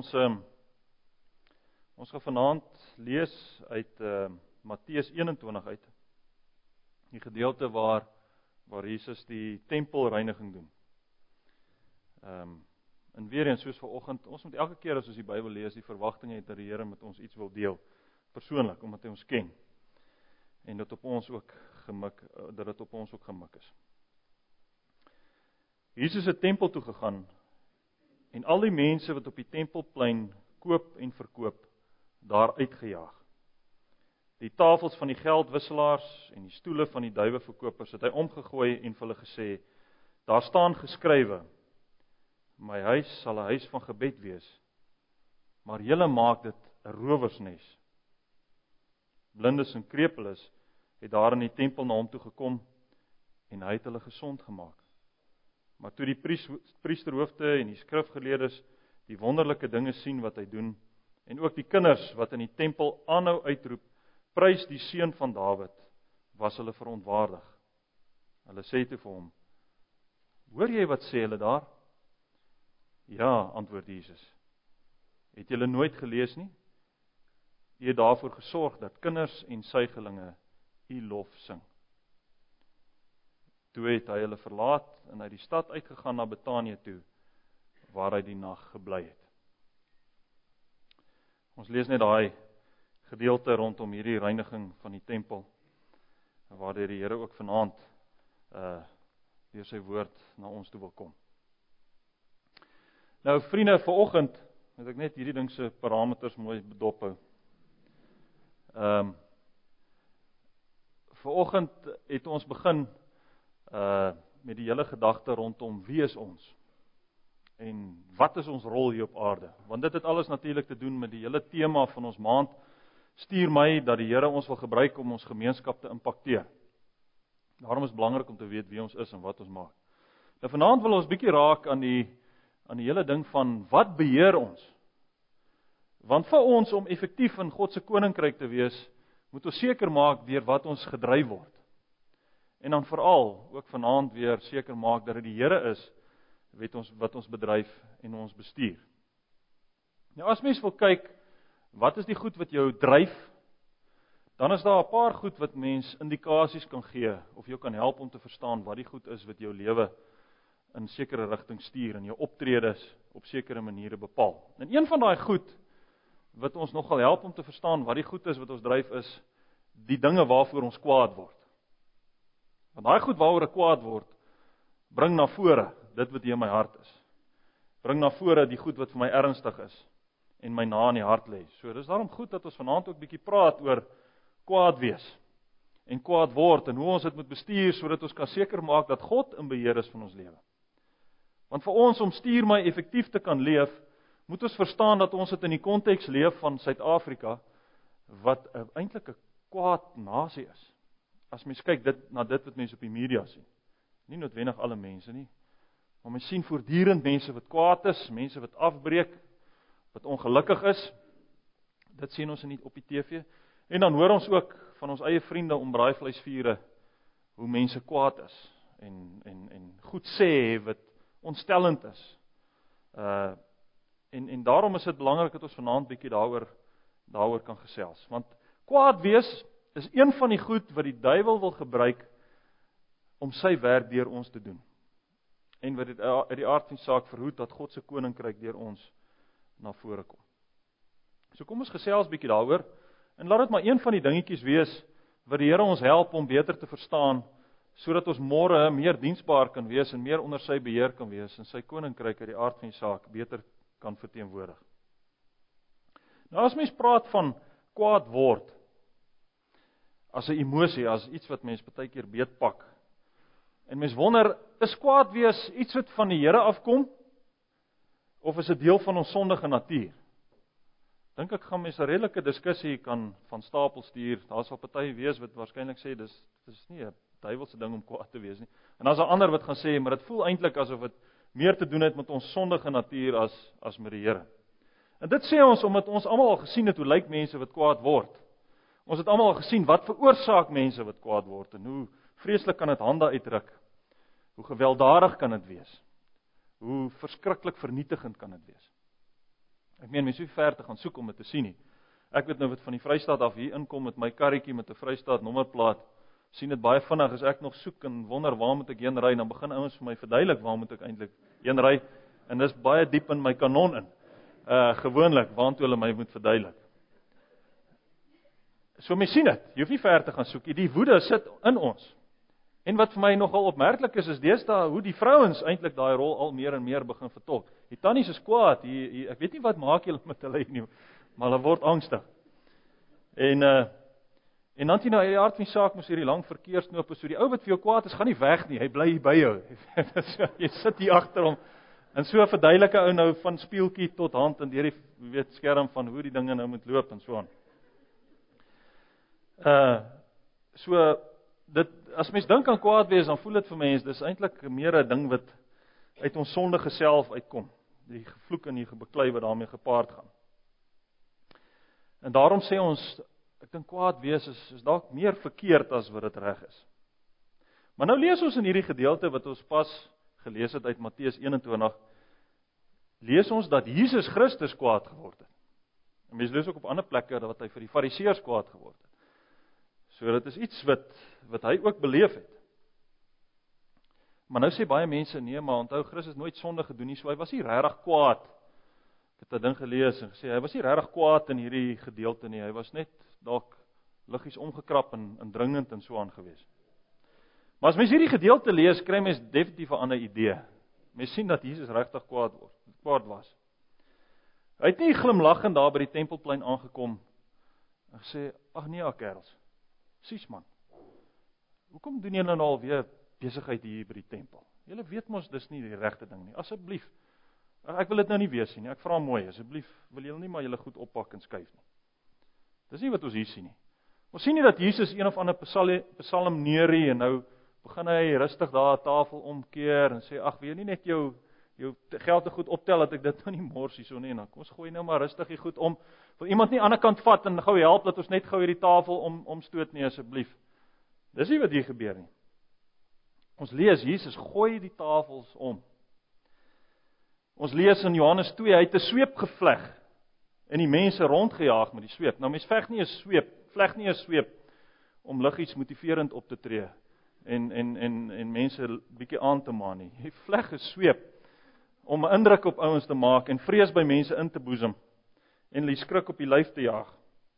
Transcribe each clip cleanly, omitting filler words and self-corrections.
Ons gaan vanaand lees uit Matteus 21 uit. Die gedeelte waar Jesus die tempelreiniging doen. En weer eens soos vanoggend, ons moet elke keer as ons die Bybel lees, die verwagting het dat die Here met ons iets wil deel, persoonlik, omdat hy ons ken. En dat dit op ons ook gemik is. Jesus het tempel toe gegaan en al die mense wat op die tempelplein koop en verkoop, daar uitgejaag. Die tafels van die geldwisselaars en die stoele van die duiweverkopers het hy omgegooi en vir hulle gesê, daar staan geskrywe, my huis sal 'n huis van gebed wees, maar julle maak dit 'n rowersnes. Blindes en krepeles het daar in die tempel na hom toe gekom en hy het hulle gesond gemaak. Maar toe die priesterhoofde en die skrifgeleerdes die wonderlike dinge sien wat hy doen, en ook die kinders wat in die tempel aanhou uitroep, prys die seun van Dawid, was hulle verontwaardig. Hulle sê toe vir hom, hoor jy wat sê hulle daar? Ja, antwoord Jesus. Het julle nooit gelees nie? U het daarvoor gesorg dat kinders en suigelinge u lof sing. Toe het hy hulle verlaat en uit die stad uitgegaan na Betanië toe, waar hy die nag gebly het. Ons lees net daai gedeelte rondom hierdie reiniging van die tempel, waardeur die Here ook vanaand deur sy woord na ons toe wil kom. Nou vriende, vanoggend moet ek net hierdie ding se parameters mooi bedop hou. Vanoggend het ons begin met die hele gedagte rondom wie is ons? En wat is ons rol hier op aarde? Want dit het alles natuurlik te doen met die hele tema van ons maand, stuur my dat die Here ons wil gebruik om ons gemeenskap te impakteer. Daarom is het belangrik om te weet wie ons is en wat ons maak. Nou vanaand wil ons bietjie raak aan die hele ding van wat beheer ons? Want vir ons om effektief in God se koninkryk te wees, moet ons seker maak deur wat ons gedryf word. En dan veral ook vanaand weer seker maak dat dit die Here is wat ons bedryf en ons bestuur. Nou as mens wil kyk, wat is die goed wat jou dryf? Dan is daar 'n paar goed wat mens indikasies kan gee of jou kan help om te verstaan wat die goed is wat jou lewe in sekere rigting stuur en jou optredes op sekere maniere bepaal. En een van daai goed wat ons nogal help om te verstaan wat die goed is wat ons dryf is die dinge waarvoor ons kwaad word. Want daai goed waaroor ek kwaad word, bring na vore dit wat hier in my hart is. Bring na vore die goed wat vir my ernstig is en my na in die hart lê. So dis daarom goed dat ons vanaand ook bietjie praat oor kwaad wees en kwaad word en hoe ons dit moet bestuur sodat ons kan seker maak dat God in beheer is van ons lewe. Want vir ons om stuur my effektief te kan leef, moet ons verstaan dat ons dit in die konteks leef van Suid-Afrika wat eintlik 'n kwaad nasie is. As mens kyk na dit wat mense op die media sien. Nie noodwendig alle mense nie, maar mens sien voortdurend mense wat kwaad is, mense wat afbreek, wat ongelukkig is. Dit sien ons op die TV. En dan hoor ons ook van ons eie vriende om braaivleisvure hoe mense kwaad is en goed sê wat ontstellend is. En daarom is dit belangrik dat ons vanaand bietjie daaroor kan gesels. Want kwaad wees is een van die goed wat die duiwel wil gebruik om sy werk deur ons te doen. En wat dit uit die aard van die saak verhoed dat God se koninkryk deur ons na vore kom. So kom ons gesels bietjie daaroor en laat dit maar een van die dingetjies wees wat die Here ons help om beter te verstaan sodat ons môre meer diensbaar kan wees en meer onder sy beheer kan wees en sy koninkryk uit die aard van die saak beter kan verteenwoordig. Nou as mens praat van kwaad word as 'n emosie, as iets wat mens baie keer beetpak. En mens wonder, is kwaad wees iets wat van die Here afkom of is dit deel van ons sondige natuur? Dink ek gaan mens 'n redelike diskussie kan van stapel stuur. Daar sal party wees wat waarskynlik sê dis nie 'n duiwelse ding om kwaad te wees nie. En daar's 'n ander wat gaan sê, maar dit voel eintlik asof dit meer te doen het met ons sondige natuur as met die Here. En dit sê ons omdat ons almal al gesien het hoe lyk mense wat kwaad word. Ons het almal al gesien wat veroorsaak mense wat kwaad word en hoe vreeslik kan dit hande uitdruk. Hoe gewelddadig kan dit wees? Hoe verskriklik vernietigend kan dit wees? Ek meen, mens hoef nie ver te gaan soek om dit te sien nie. Ek weet nou wat van die Vrystaat af hier inkom met my karretjie met 'n Vrystaat nommerplaat, sien dit baie vinnig as ek nog soek en wonder waar moet ek heen ry, dan begin ouens vir my verduidelik waar moet ek eintlik heen ry, en dis baie diep in my kanon in. Gewoonlik waantoe hulle my moet verduidelik. So mens sien dit, jy hoef nie ver te gaan soek nie, die woede sit in ons. En wat vir my nogal opmerklik is deesdae hoe die vrouens eintlik daai rol al meer en meer begin vertolk. Die tannies is kwaad, ek weet nie wat maak julle met hulle nie, maar hulle word angstig. En dan sien nou uit die aard van die saak moes hierdie lang verkeersknope, so die ou wat vir jou kwaad is, gaan nie weg nie, hy bly hier by jou. Jy sit hier agter hom, en so verduidelike ou nou van speeltjie tot hand, en deur die skerm van hoe die dinge nou moet loop, en so aan. As mens dink aan kwaad wees, dan voel dit vir mens, dis eintlik meer 'n ding wat uit ons sondige self uitkom. Die gevloek en die beklei wat daarmee gepaard gaan. En daarom sê ons, ek dink kwaad wees is dalk meer verkeerd as wat dit reg is. Maar nou lees ons in hierdie gedeelte wat ons pas gelees het uit Matteus 21, lees ons dat Jesus Christus kwaad geword het. En mens lees ook op ander plekke dat hy vir die Fariseërs kwaad geword het. So dit is iets wat hy ook beleef het. Maar nou sê baie mense, nee, maar onthou, Christus nooit sonde gedoen nie, so hy was nie regtig kwaad. Ek het 'n ding gelees en gesê, hy was nie regtig kwaad in hierdie gedeelte nie, hy was net dalk liggies omgekrap en dringend en so aan gewees. Maar as mens hierdie gedeelte lees, kry mens definitief 'n ander idee. Mens sien dat Jesus regtig kwaad was. Hy het nie glimlaggend daar by die tempelplein aangekom en gesê, ag nee, kerels, sies man, hoekom doen julle nou alweer besigheid hier by die tempel? Julle weet mos dis nie die regte ding nie. Asseblief. Ek wil dit nou nie weer sien nie. Ek vra mooi, asseblief, wil julle nie maar julle goed oppak en skuif nie. Dis nie wat ons hier sien nie. Ons sien nie dat Jesus een of ander psalm neurie en nou begin hy rustig daar 'n tafel omkeer en sê, ag, wil jy nie net jou geld te goed optel dat ek dit nou nie mors hier so nie, en kom ons gooi nou maar rustig hier goed om. Wil iemand nie aan die ander kant vat en gou help dat ons net gou hierdie tafel omstoot nie, asseblief. Dis nie wat hier gebeur nie. Ons lees, Jesus gooi die tafels om. Ons lees in Johannes 2, hy het 'n sweep gevleg en die mense rondgejaag met die sweep. Nou mens vleg nie 'n sweep om liggies motiverend op te tree en mense bietjie aan te maan nie. Jy vleg 'n sweep om 'n indruk op ouens te maak en vrees by mense in te boesem en hulle skrik op die lyf te jaag.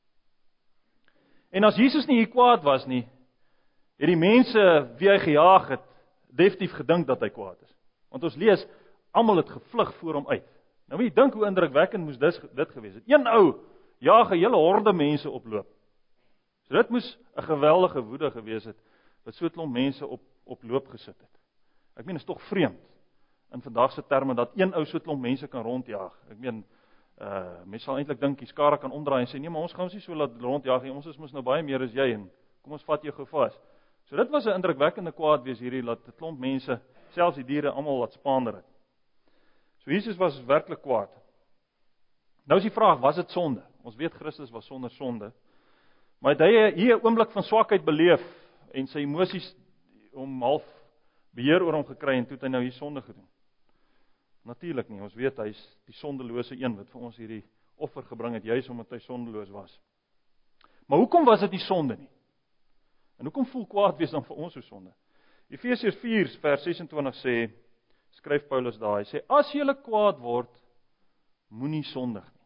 En as Jesus nie hier kwaad was nie, het die mense wie hy gejaag het, definitief gedink dat hy kwaad is. Want ons lees, almal het gevlug voor hom uit. Nou moet jy dink hoe indrukwekkend moes dit gewees het. Een ou jaag 'n hele horde mense oploop. So dit moes 'n geweldige woede gewees het, wat so 'n klomp mense op loop gesit het. Ek meen, is tog vreemd, in vandag se terme, dat een ou so 'n klomp mense kan rondjaag. Ek meen, mense sal eintlik dink, die skare kan omdraai en sê, nee, maar ons gaan ons nie so laat rondjaag nie, ons is mos nou baie meer as jy, en kom ons vat jou gou vas. So dit was 'n indrukwekkende kwaad wees hierdie, dat 'n klomp mense, selfs die diere, almal laat spaander het. So Jesus was werklik kwaad. Nou is die vraag, was dit sonde? Ons weet Christus was sonder sonde, maar het hy hier 'n oomblik van swakheid beleef, en sy emosies om half beheer oor hom gekry, en toe het hy nou hier sonde gedoen? Natuurlik nie, ons weet hy is die sondelose een, wat vir ons hierdie offer gebring het, juis omdat hy sondeloos was. Maar hoekom was dit nie sonde nie? En hoekom voel kwaad wees dan vir ons so sonde? Efesiërs 4 vers 26 sê, skryf Paulus daar, hy sê, as julle kwaad word, moenie sondig nie.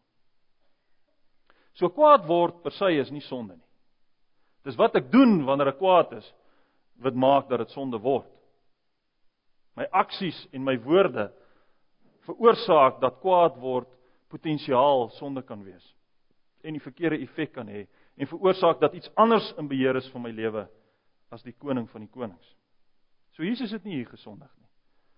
So kwaad word per se is nie sonde nie. Dis wat ek doen wanneer ek kwaad is, wat maak dat dit sonde word. My aksies en my woorde veroorsaak dat kwaad word potensiaal sonde kan wees, en die verkeerde effek kan hê, en veroorsaak dat iets anders in beheer is van my lewe, as die koning van die konings. So Jesus het nie hier gesondig nie.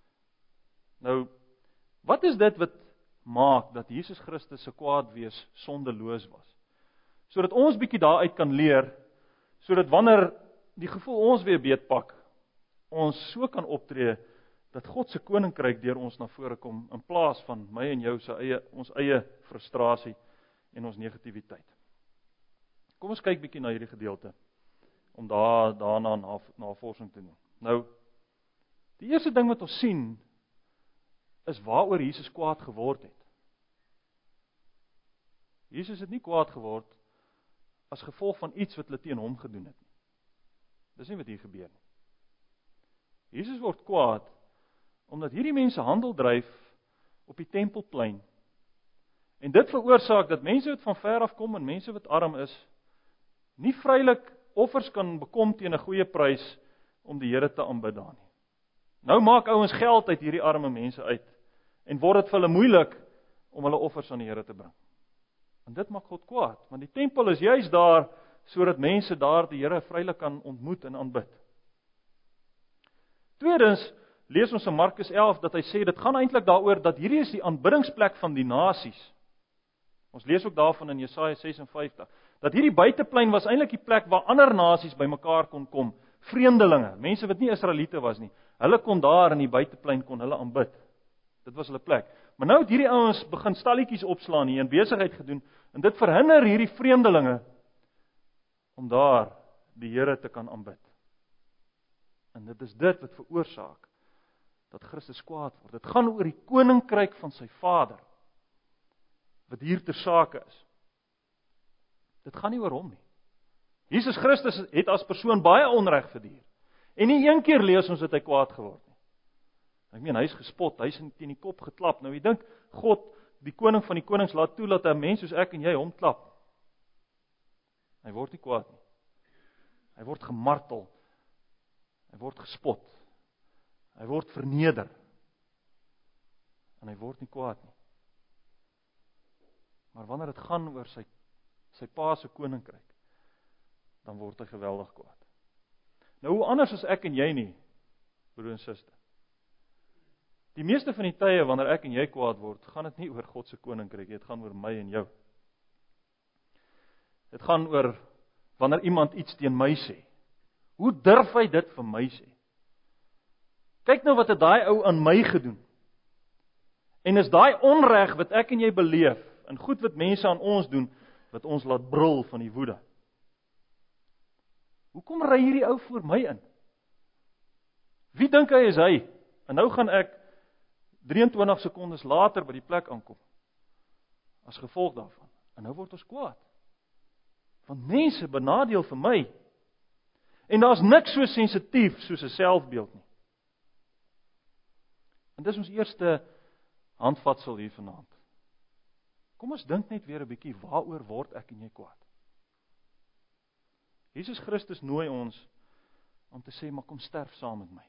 Nou, wat is dit wat maak dat Jesus Christus se kwaad wees sondeloos was? Sodat ons bietjie daaruit kan leer, sodat wanneer die gevoel ons weer beetpak, ons so kan optree, dat God se koninkryk deur ons na vore kom, in plaas van my en jou ons eie frustrasie en ons negativiteit. Kom ons kyk bietjie na hierdie gedeelte, om daarna navorsing te doen. Nou, die eerste ding wat ons sien, is waaroor Jesus kwaad geword het. Jesus het nie kwaad geword as gevolg van iets wat hulle teen hom gedoen het nie. Dis nie wat hier gebeur nie. Jesus word kwaad omdat hierdie mense handel dryf op die tempelplein. En dit veroorsaak dat mense wat van ver af kom en mense wat arm is, nie vrylik offers kan bekom teen 'n goeie prys om die Here te aanbid daar nie. Nou maak ouens geld uit hierdie arme mense uit en word dit vir hulle moeilik om hulle offers aan die Here te bring. En dit maak God kwaad, want die tempel is juis daar sodat mense daar die Here vrylik kan ontmoet en aanbid. Tweedens lees ons in Markus 11 dat hy sê dit gaan eintlik daaroor dat hierdie is die aanbiddingsplek van die nasies. Ons lees ook daarvan in Jesaja 56 dat hierdie buiteplein was eintlik die plek waar ander nasies bymekaar kon kom, vreemdelinge, mense wat nie Israeliete was nie. Hulle kon daar in die buiteplein kon hulle aanbid. Dit was hulle plek. Maar nou het hierdie ouens begin stalletjies opslaan hier en besigheid gedoen en dit verhinder hierdie vreemdelinge om daar die Here te kan aanbid. En dit is dit wat veroorsaak dat Christus kwaad word. Dit gaan oor die koninkryk van sy Vader wat hier ter sake is. Dit gaan nie oor hom nie. Jesus Christus het as persoon baie onreg verdier. En nie een keer lees ons dat hy kwaad geword nie. Ek meen, hy is gespot, hy is teen die kop geklap. Nou, jy dink, God, die koning van die konings, laat toe dat 'n mens soos ek en jy hom klap. Hy word nie kwaad nie. Hy word gemartel. Hy word gespot. Hy word verneder. En hy word nie kwaad nie. Maar wanneer dit gaan oor sy pa se koninkryk, dan word hy geweldig kwaad. Nou, hoe anders as ek en jy nie, broer en suster? Die meeste van die tye, wanneer ek en jy kwaad word, gaan dit nie oor God se koninkryk, dit gaan oor my en jou. Dit gaan oor, wanneer iemand iets teen my sê. Hoe durf hy dit vir my sê? Kyk nou wat het daai ou aan my gedoen. En is daai onreg wat ek en jy beleef, en goed wat mense aan ons doen, wat ons laat brul van die woede. Hoekom ry hierdie ou voor my in? Wie dink hy is hy? En nou gaan ek 23 sekondes later by die plek aankom. As gevolg daarvan. En nou word ons kwaad. Want mense benadeel vir my. En daar's niks so sensitief soos 'n selfbeeld nie. En dis ons eerste handvatsel hier vanaand. Kom ons dink net weer 'n bietjie, waaroor word ek en jy kwaad? Jesus Christus nooi ons om te sê, maar kom sterf saam met my.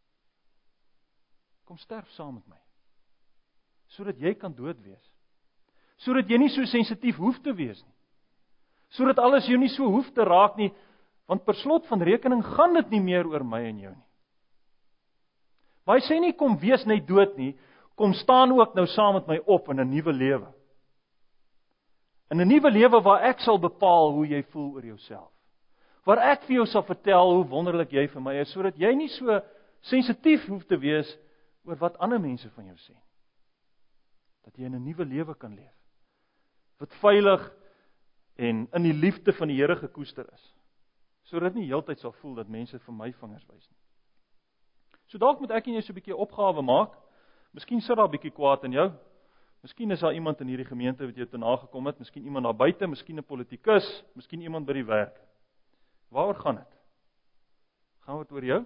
Kom sterf saam met my. Sodat jy kan dood wees. Sodat jy nie so sensitief hoef te wees nie. Sodat alles jou nie so hoef te raak nie, want per slot van rekening gaan dit nie meer oor my en jou nie. Maar hy sê nie, kom wees net dood nie, kom staan ook nou saam met my op in 'n nuwe lewe. In 'n nuwe lewe waar ek sal bepaal hoe jy voel oor jouself. Waar ek vir jou sal vertel hoe wonderlik jy vir my is, sodat jy nie so sensitief hoef te wees oor wat ander mense van jou sê. Dat jy in 'n nuwe lewe kan leef. Wat veilig en in die liefde van die Here gekoester is. Sodat nie heeltyd sal voel dat mense vir my vingers wys nie. So dalk moet ek en jy so 'n bietjie opgawe maak. Miskien sit daar 'n bietjie kwaad in jou. Miskien is daar iemand in hierdie gemeente wat jou te nagekom het, miskien iemand daar buite, miskien 'n politikus, miskien iemand by die werk. Waaroor gaan dit? Gaan dit oor jou?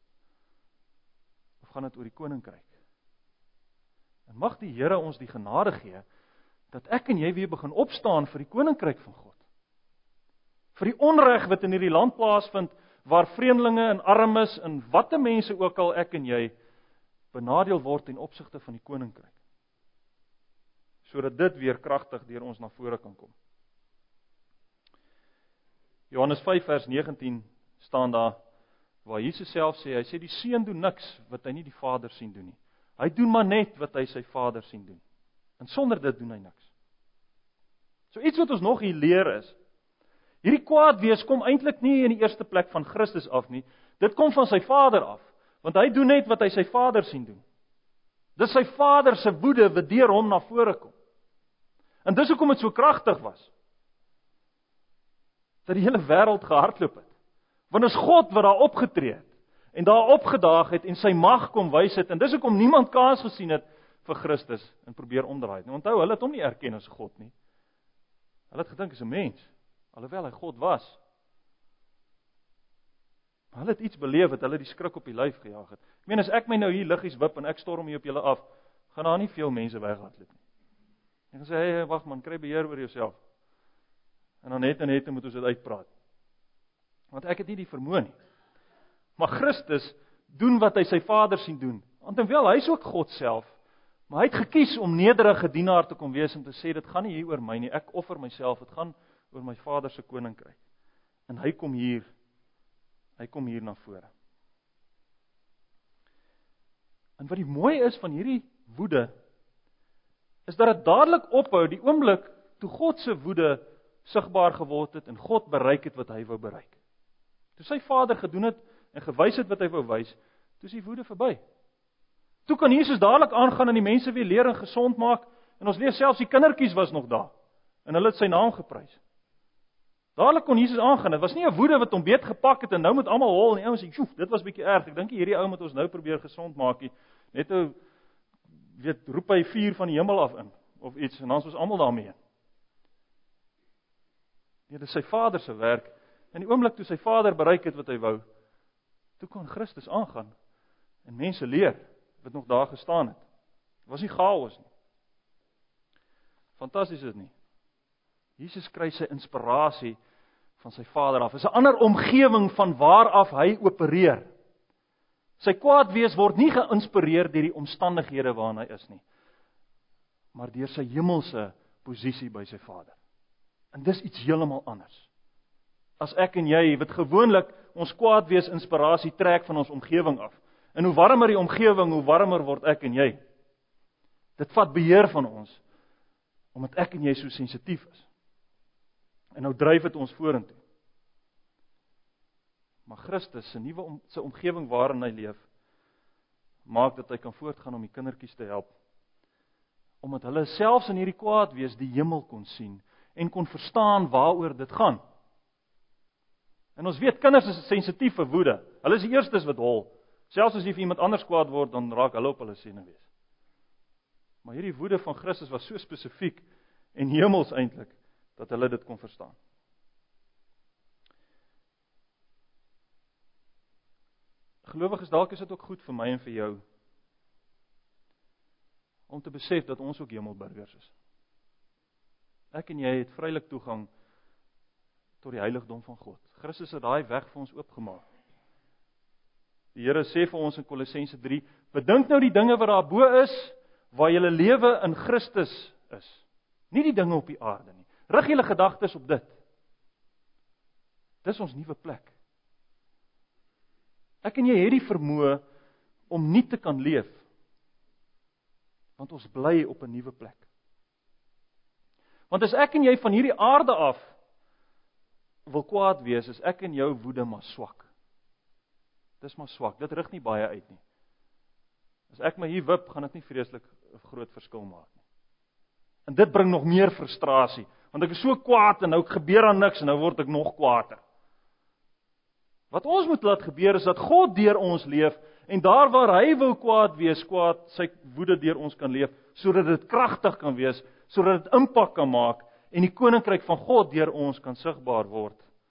Of gaan dit oor die koninkryk? En mag die Here ons die genade gee, dat ek en jy weer begin opstaan vir die koninkryk van God. Vir die onreg wat in hierdie land plaasvind, waar vreemdelinge en armes en watte mense ook al ek en jy benadeel word ten opsigte van die koninkryk. Sodat dit weer kragtig deur ons na vore kan kom. Johannes 5 vers 19 staan daar, waar Jesus self sê, hy sê die seun doen niks wat hy nie die Vader sien doen nie. Hy doen maar net wat hy sy Vader sien doen. En sonder dit doen hy niks. So iets wat ons nog hier leer is, hierdie kwaad wees kom eintlik nie in die eerste plek van Christus af nie, dit kom van sy Vader af, want hy doen net wat hy sy Vader sien doen. Dis sy Vader se woede wat deur hom na vore kom. En dis hoekom dit so kragtig was, dat die hele wêreld gehardloop het. Want is God wat daar opgetree het, en daar opgedaag het, en sy mag kom wys het, en dis hoekom niemand kans gesien het vir Christus, en probeer omdraai. Nou onthou, hulle het hom nie erken as God nie. Hulle het gedink, is 'n mens, alhoewel hy God was. Hulle het iets beleef wat hulle die skrik op die lyf gejaag het. Ek meen, as ek my nou hier liggies wip en ek storm hier op julle af, gaan daar nie veel mense weghardloop nie. Ek gaan sê, hey, wag man, kry beheer oor jouself. En dan net moet ons dit uitpraat. Want ek het nie die vermoë nie. Maar Christus doen wat hy sy Vader sien doen. Want terwyl hy is ook God self, maar hy het gekies om nederige dienaar te kom wees en te sê, dit gaan nie hier oor my nie, ek offer myself, dit gaan oor my Vader se koninkryk. En hy kom hier na vore. En wat die mooi is van hierdie woede, is dat dit dadelik ophou, die oomblik toe God se woede sigbaar geword het en God bereik het wat hy wou bereik. Toe sy Vader gedoen het en gewys het wat hy wou wys, toe is die woede verby. Toe kan Jesus dadelik aangaan en die mense weer leer en gesond maak, en ons lees selfs die kindertjies was nog daar, en hulle het sy naam geprys. Dadelik kon Jesus aangaan, dit was nie 'n woede wat hom beet gepak het, en nou moet almal hol, en die ouens sê, joef, dit was bietjie erg, ek dink hierdie ou moet ons nou probeer gesond maak, net nou, roep hy vuur van die hemel af in, of iets, en dan is ons almal daarmee. Dit is sy Vader se werk, en die oomblik toe sy Vader bereik het wat hy wou, toe kon Christus aangaan, en mense leer, wat nog daar gestaan het. Het was nie chaos nie. Fantasties is dit nie. Jesus kry sy inspirasie van sy Vader af. Dit is 'n ander omgewing van waar af hy opereer. Sy kwaad wees word nie geïnspireer deur die omstandighede waarin hy is nie, maar deur sy hemelse posisie by sy Vader. En dis iets heeltemal anders. As ek en jy, wat gewoonlik ons kwaad wees inspirasie trek van ons omgewing af. En hoe warmer die omgewing, hoe warmer word ek en jy. Dit vat beheer van ons, omdat ek en jy so sensitief is. En nou dryf dit ons vorentoe. Maar Christus, sy omgewing waarin hy leef, maak dat hy kan voortgaan om die kindertjies te help. Omdat hulle selfs in hierdie kwaad wees die hemel kon sien, en kon verstaan waaroor dit gaan. En ons weet, kinders is sensitief vir woede. Hulle is die eerstes wat hol. Selfs as jy vir iemand anders kwaad word, dan raak hulle op hulle senuwees. Maar hierdie woede van Christus was so spesifiek en hemels eintlik, dat hulle dit kon verstaan. Gelowiges, dalk is dit ook goed vir my en vir jou, om te besef dat ons ook hemelburgers is. Ek en jy het vrylik toegang tot die heiligdom van God. Christus het daai weg vir ons oopgemaak. Die Here sê vir ons in Kolossense 3, bedink nou die dinge wat daarbo is, waar julle lewe in Christus is. Nie die dinge op die aarde nie. Rig julle gedagtes op dit. Dis ons nuwe plek. Ek en jy het die vermoë om nie te kan leef, want ons bly op 'n nuwe plek. Want as ek en jy van hierdie aarde af wil kwaad wees, is ek en jou woede maar swak. Dis maar swak, dit rig nie baie uit nie. As ek my hier wip, gaan dit nie vreeslik 'n groot verskil maak nie. En dit bring nog meer frustrasie, want ek is so kwaad en nou gebeur daar niks en nou word ek nog kwaader. Wat ons moet laat gebeur is dat God deur ons leef en daar waar hy wil kwaad wees, sy woede deur ons kan leef, sodat dit kragtig kan wees, sodat dit impak kan maak en die koninkryk van God deur ons kan sigbaar word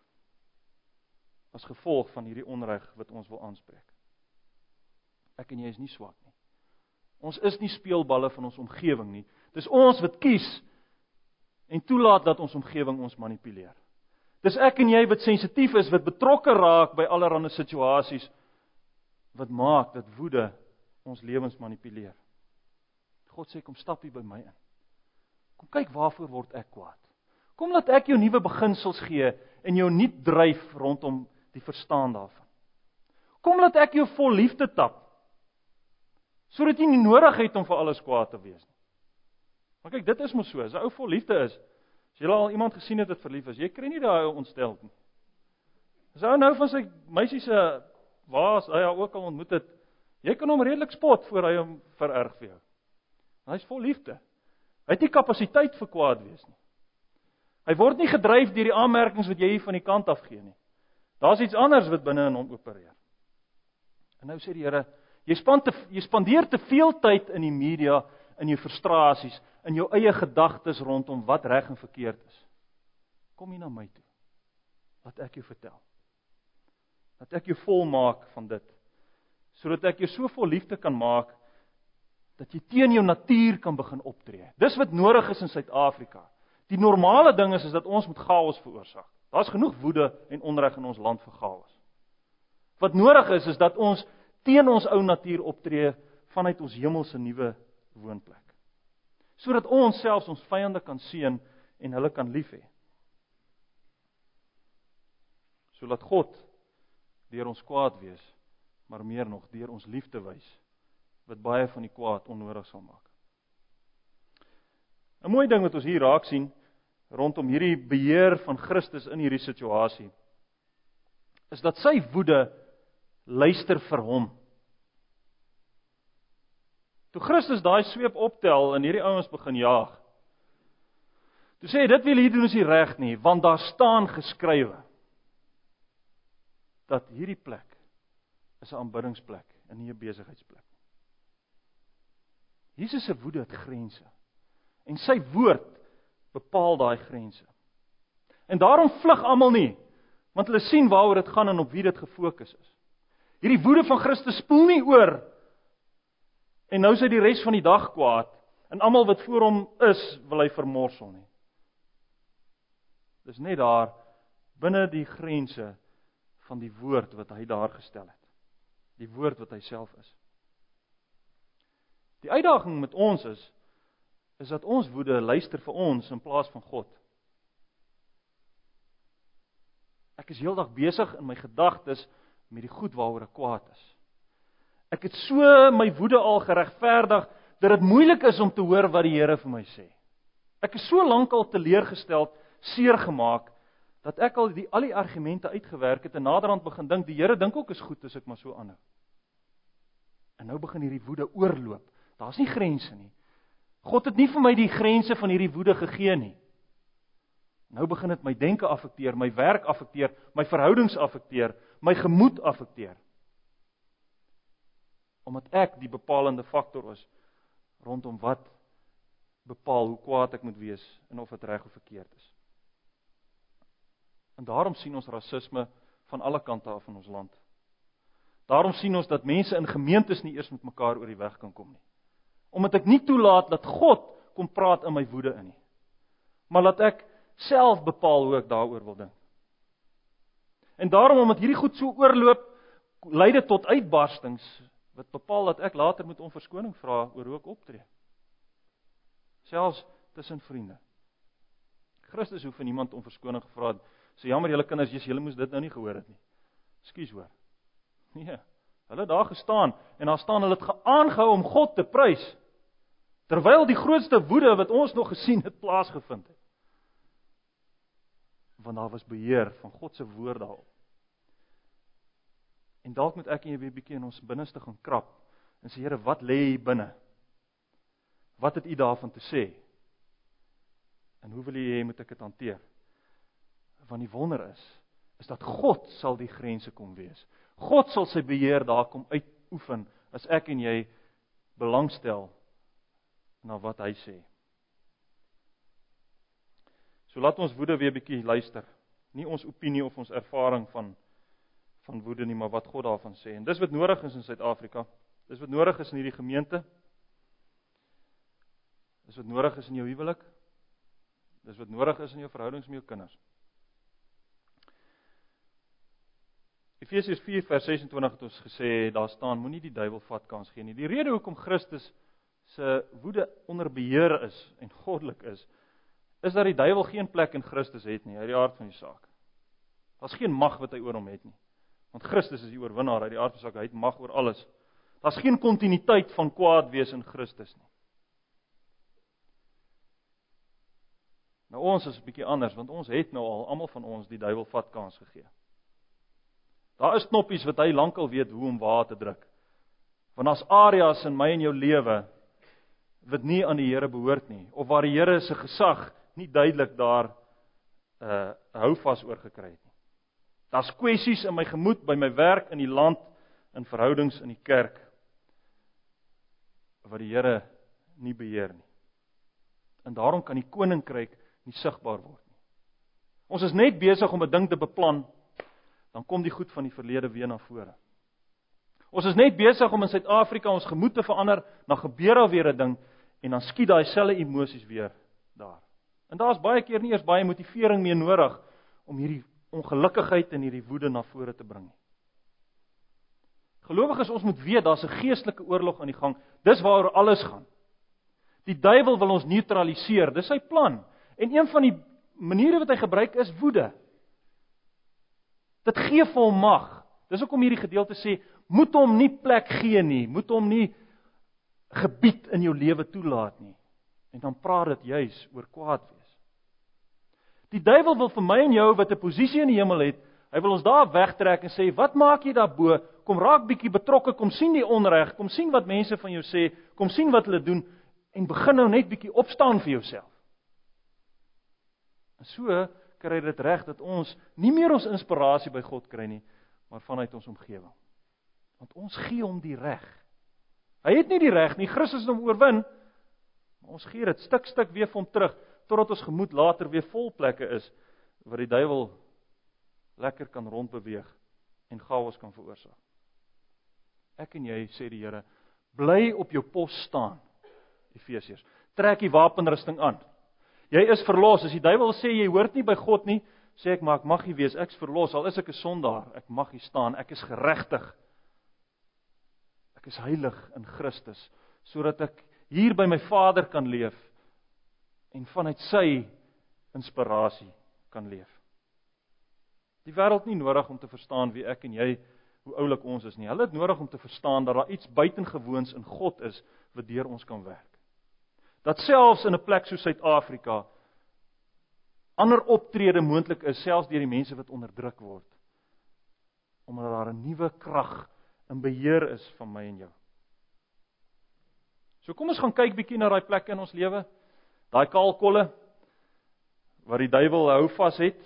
as gevolg van hierdie onreg wat ons wil aanspreek. Ek en jy is nie swak nie. Ons is nie speelballe van ons omgewing nie. Dis ons wat kies en toelaat dat ons omgewing ons manipuleer. Dis ek en jy wat sensitief is, wat betrokke raak by allerlei situasies wat maak dat woede ons lewens manipuleer. God sê, kom stap hier by my in. Kom kyk waarvoor word ek kwaad. Kom laat ek jou nuwe beginsels gee en jou nuut dryf rondom die verstaan daarvan. Kom laat ek jou vol liefde tap, sodat jy nie nodig het om vir alles kwaad te wees nie. Maar kyk, dit is mos so, as 'n ou vol liefde is, as jy al iemand gesien het wat verlief is, jy kry nie daai ou ontstel nie. As hy nou van sy meisie se waas, hy ook al ontmoet het, jy kan hom redelik spot voor hy hom vererg vir jou. Hy is vol liefde. Hy het nie kapasiteit vir kwaad wees nie. Hy word nie gedryf deur die aanmerkings wat jy hier van die kant af gee nie. Daar's iets anders wat binne in hom opereer. En nou sê die Here, jy spandeer te veel tyd in die media, in jou frustrasies, in jou eie gedagtes rondom wat reg en verkeerd is. kom hier na my toe. Laat ek jou vertel. Laat ek jou volmaak van dit, sodat ek jou so vol liefde kan maak, dat jy teen jou natuur kan begin optree. Dis wat nodig is in Suid-Afrika. Die normale ding is dat ons moet chaos veroorsaak. Daar's genoeg woede en onreg in ons land vir chaos. Wat nodig is dat ons teen ons ou natuur optree vanuit ons hemelse nuwe woonplek. Sodat ons selfs ons vyande kan seën en hulle kan lief hê. So laat God deur ons kwaad wees, maar meer nog deur ons liefde wys, wat baie van die kwaad onnodig sal maak. 'n Mooi ding wat ons hier raak sien, rondom hierdie beheer van Christus in hierdie situasie, is dat sy woede luister vir hom. Toe Christus daai sweep optel en hierdie ouens begin jaag, toe sê hy, dit wil hier doen is nie reg nie, want daar staan geskrywe, dat hierdie plek is 'n aanbiddingsplek en nie 'n besigheidsplek. Jesus se woede het grense, en sy woord bepaal daai grense. En daarom vlug almal nie, want hulle sien waaroor dit gaan en op wie dit gefokus is. Hierdie woede van Christus spoel nie oor, en nou is hy die res van die dag kwaad, en almal wat voor hom is, wil hy vermorsel nie. Dis net daar, binne die grense van die woord wat hy daar gestel het. Die woord wat hy self is. Die uitdaging met ons is dat ons woede luister vir ons in plaas van God. Ek is heeldag besig in my gedagtes met die goed waaroor ek kwaad is. Ek het so my woede al geregverdig, dat dit moeilik is om te hoor wat die Here vir my sê. Ek is so lank al teleurgesteld, seer gemaak, dat ek al die argumente uitgewerk het en naderhand begin dink, die Here dink ook is goed as ek maar so aanhou. En nou begin hierdie woede oorloop. Daar's nie grense nie. God het nie vir my die grense van hierdie woede gegee nie. Nou begin dit my denke affekteer, my werk affekteer, my verhoudings affekteer, my gemoed affekteer. Omdat ek die bepalende faktor is rondom wat bepaal hoe kwaad ek moet wees en of dit reg of verkeerd is. En daarom sien ons rasisme van alle kante af in ons land. Daarom sien ons dat mense in gemeentes nie eers met mekaar oor die weg kan kom nie. Omdat ek nie toelaat dat God kom praat in my woede in nie. Maar laat ek self bepaal hoe ek daaroor wil dink. En daarom, omdat hierdie goed so oorloop, lei dit tot uitbarstings, wat bepaal dat ek later moet om verskoning vra oor hoe ek optree. Selfs tussen vriende. Christus hoef van iemand om verskoning gevra het. So jammer julle kinders, julle moes dit nou nie gehoor het nie. Ekskuus hoor. Nee, hulle het daar gestaan, en daar staan hulle het aangehou om God te prys, terwyl die grootste woede wat ons nog gesien het plaasgevind het. Want daar was beheer van God se woord daarop. En dalk moet ek en jy weer 'n bietjie in ons binneste gaan krap, en sê, Here, wat lê hier binne? Wat het U daarvan te sê? En hoe wil U hê moet ek dit hanteer? Want die wonder is dat God sal die grense kom wees. God sal sy beheer daar kom uitoefen, as ek en jy belangstel na wat hy sê. So laat ons woede weer bietjie luister. Nie ons opinie of ons ervaring van woede nie, maar wat God daarvan sê. En dis wat nodig is in Suid-Afrika. Dis wat nodig is in hierdie gemeente. Dis wat nodig is in jou huwelik. Dis wat nodig is in jou verhoudings met jou kinders. Efesiërs 4 vers 26 het ons gesê, daar staan, moenie die duiwel vat kans gee nie. Die rede hoekom Christus se woede onder beheer is en goddelik is dat die duiwel geen plek in Christus het nie, uit die aard van die saak. Daar's geen mag wat hy oor hom het nie. Want Christus is die oorwinnaar, uit die aard van die saak, hy het mag oor alles. Daar's geen kontinuïteit van kwaad wees in Christus nie. Nou ons is 'n bietjie anders, want ons het nou al, almal van ons, die duiwel vat kans gegee. Daar is knoppies wat hy lankal weet hoe om waar te druk. Want as areas in my en jou lewe wat nie aan die Here behoort nie, of waar die Here se gesag nie duidelik daar hou vas oor gekry het nie. Daar's kwessies in my gemoed, by my werk, in die land, in verhoudings in die kerk, wat die Here nie beheer nie. En daarom kan die koninkryk nie sigbaar word nie. Ons is net besig om 'n ding te beplan, dan kom die goed van die verlede weer na vore. Ons is net besig om in Suid-Afrika ons gemoed te verander, dan gebeur daar weer 'n ding, en dan skiet daai selfde emosies weer daar. En daar's baie keer nie eers baie motivering meer nodig om hierdie ongelukkigheid en hierdie woede na vore te bring. Gelowiges, ons moet weet, daar's 'n geestelike oorlog aan die gang. Dis waaroor alles gaan. Die duiwel wil ons neutraliseer, dis sy plan. En een van die maniere wat hy gebruik is woede. Dit gee vir hom mag. Dis hoekom hierdie gedeelte sê, moet hom nie plek gee nie, moet hom nie gebied in jou lewe toelaat nie. En dan praat dit juis oor kwaad wees. Die duiwel wil vir my en jou wat 'n posisie in die hemel het, hy wil ons daar wegtrek en sê, wat maak jy daarbo? Kom raak bietjie betrokke, kom sien die onreg, kom sien wat mense van jou sê, kom sien wat hulle doen, en begin nou net bietjie opstaan vir jouself. En so kry dit reg dat ons nie meer ons inspirasie by God kry nie, maar vanuit ons omgewing. Want ons gee hom die reg. Hy het nie die reg nie, Christus het hom oorwin, maar ons gee dit stuk weer vir hom terug, totdat ons gemoed later weer vol plekke is, waar die duiwel lekker kan rondbeweeg en chaos kan veroorsaak. Ek en jy, sê die Here, bly op jou pos staan, Efesiërs. Trek die wapenrusting aan. Jy is verlos. As die duiwel sê jy hoort nie by God nie, sê ek, maar ek mag nie wees, ek is verlos, al is ek 'n sondaar, ek mag hier staan, ek is geregtig. Ek is heilig in Christus, sodat ek hier by my Vader kan leef en vanuit sy inspirasie kan leef. Die wêreld nie nodig om te verstaan wie ek en jy, hoe oulik ons is nie. Hulle het nodig om te verstaan dat daar iets buitengewoons in God is wat deur ons kan werk. Dat selfs in 'n plek soos Suid-Afrika ander optrede moontlik is, selfs deur die mense wat onderdruk word, omdat daar 'n nuwe krag in beheer is van my en jou. So kom ons gaan kyk bietjie na daai plekke in ons lewe, daai kaalkolle waar die duiwel hou vas het.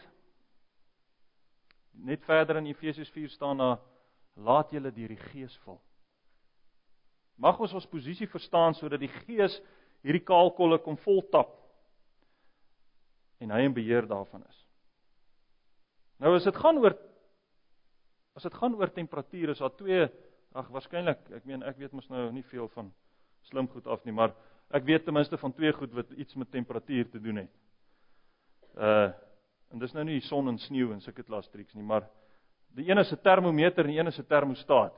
Net verder in Efesiërs 4 staan daar, laat julle deur die Gees vul. Mag ons posisie verstaan sodat die Gees hierdie kaalkolle kom voltap en hy in beheer daarvan is. Nou as dit gaan oor temperatuur, is daar twee, waarskynlik, ek weet mos nou nie veel van slim goed af nie, maar ek weet ten minste van twee goed wat iets met temperatuur te doen het. En dis nou nie son en sneeu en sulke klastrieks nie, maar die een is 'n termometer en die een is 'n termostaat.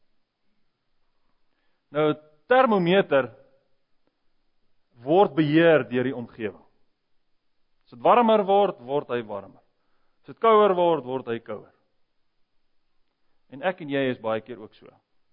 Nou, termometer word beheer deur die omgewing. As dit warmer word, word hy warmer. As dit kouer word, word hy kouer. En ek en jy is baie keer ook so.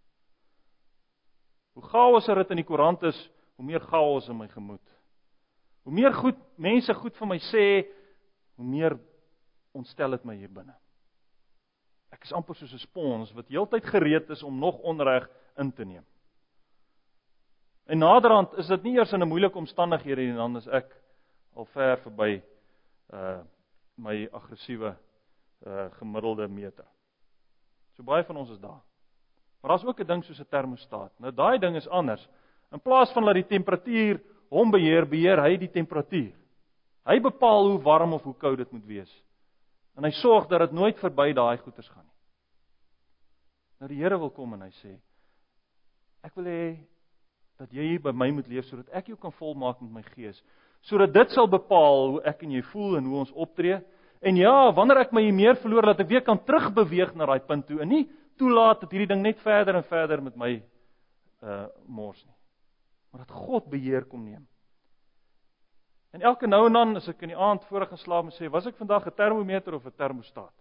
Hoe chaoser dit in die koerant is, hoe meer chaos in my gemoed. Hoe meer mense goed van my sê, hoe meer ontstel dit my hier binne. Ek is amper soos 'n spons wat heeltyd gereed is om nog onreg in te neem. En naderhand is dit nie eers in 'n moeilike omstandighede nie, dan is ek al ver verby my aggressiewe gemiddelde meter. So baie van ons is daar. Maar daar's ook 'n ding soos 'n termostaat. Nou daai ding is anders. In plaas van dat die temperatuur hom beheer hy die temperatuur. Hy bepaal hoe warm of hoe koud dit moet wees. En hy sorg dat dit nooit verby daai goeters gaan nie. Nou die Here wil kom en hy sê, ek wil hê dat jy hier by my moet leef, sodat ek jou kan volmaak met my Gees, sodat dit sal bepaal hoe ek en jy voel en hoe ons optree. En ja, wanneer ek my hier meer verloor, dat ek weer kan terugbeweeg na daai punt toe, en nie toelaat dat hierdie ding net verder en verder met my mors nie. Maar dat God beheer kom neem. En elke nou en dan, as ek in die aand voor ek gaan slaap en sê, was ek vandag 'n termometer of 'n termostaat?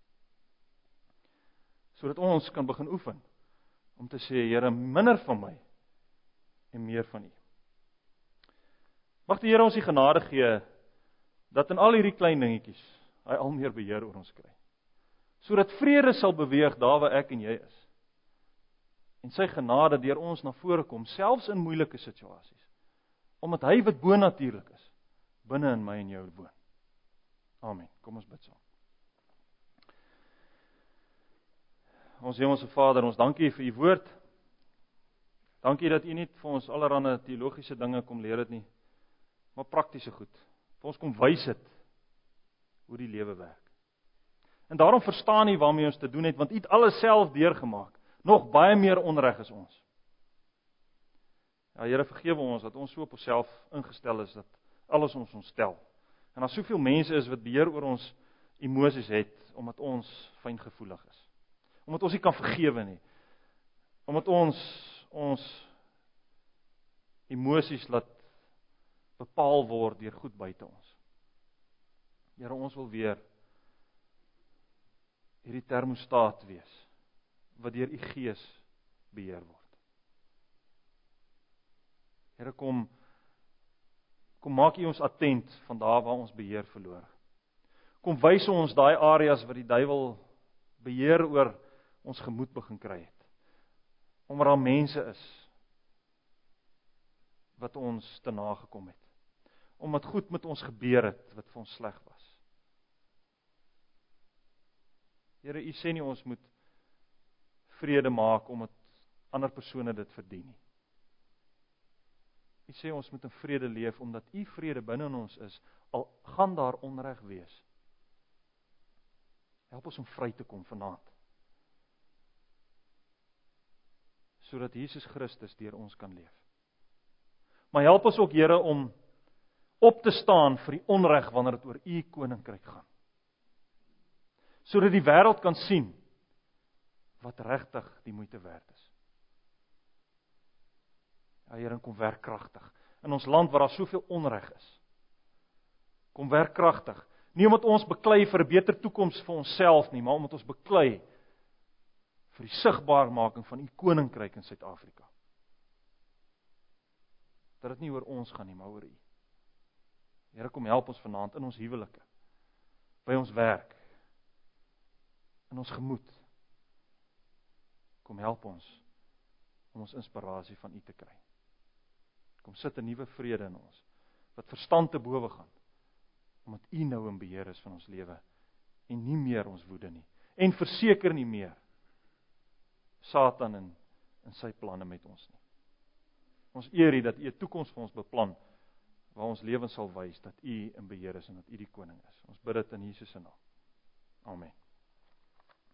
Sodat ons kan begin oefen, om te sê, Here, minder van my, en meer van U. Mag die Here ons die genade gee, dat in al hierdie klein dingetjies, hy al meer beheer oor ons kry. Sodat vrede sal beweeg daar waar ek en jy is. En sy genade deur ons na vore kom, selfs in moeilike situasies. Omdat hy wat bonatuurlik is, binne in my en jou woon. Amen. Kom ons bid saam. Ons Hemelse Vader, ons dankie vir U woord. Dankie dat U nie vir ons allerhande teologiese dinge kom leer het nie, maar praktiese goed. Vir ons kom wys het hoe die lewe werk. En daarom verstaan U waarmee ons te doen het, want U het alles self deurgemaak, nog baie meer onreg as ons. Ja, Here, vergewe ons dat ons so op onsself ingestel is, dat alles ons ontstel. En daar soveel mense is wat beheer oor ons emosies het, omdat ons fyngevoelig is. Omdat ons nie kan vergewe nie. Omdat ons emosies laat bepaal word deur goed buite ons. Here, ons wil weer hierdie termostaat wees, wat deur U Gees beheer word. Here, kom maak U ons attent van daar waar ons beheer verloor. Kom wys ons daai areas wat die duiwel beheer oor ons gemoed begin kry het. Omdat daar mense is wat ons te nagekom het. Omdat goed met ons gebeur het wat vir ons sleg was. Here, U sê nie ons moet vrede maak omdat ander persone dit verdien nie. U sê ons moet in vrede leef omdat U vrede binne in ons is, al gaan daar onreg wees. Help ons om vry te kom vanaand. Sodat Jesus Christus deur ons kan leef. Maar help ons ook, Here, om op te staan vir die onreg wanneer dit oor U koninkryk gaan. Sodat die wêreld kan sien wat regtig die moeite werd is. Ja, Here, kom werk kragtig in ons land waar daar soveel onreg is. Kom werk kragtig, nie omdat ons beklei vir 'n beter toekoms vir onsself nie, maar omdat ons beklei vir die sigbaarmaking van U koninkryk in Suid-Afrika. Dat dit nie oor ons gaan nie, maar oor U. Here, kom help ons vanaand in ons huwelike, by ons werk, in ons gemoed. Kom help ons om ons inspirasie van U te kry. Kom sit 'n nuwe vrede in ons, wat verstand te bowe gaan, omdat U nou in beheer is van ons lewe, en nie meer ons woede nie, en verseker nie meer Satan in sy planne met ons nie. Ons eer U dat U 'n toekoms vir ons beplan, waar ons lewens sal wys dat U in beheer is en dat U die koning is. Ons bid dit in Jesus se naam. Amen.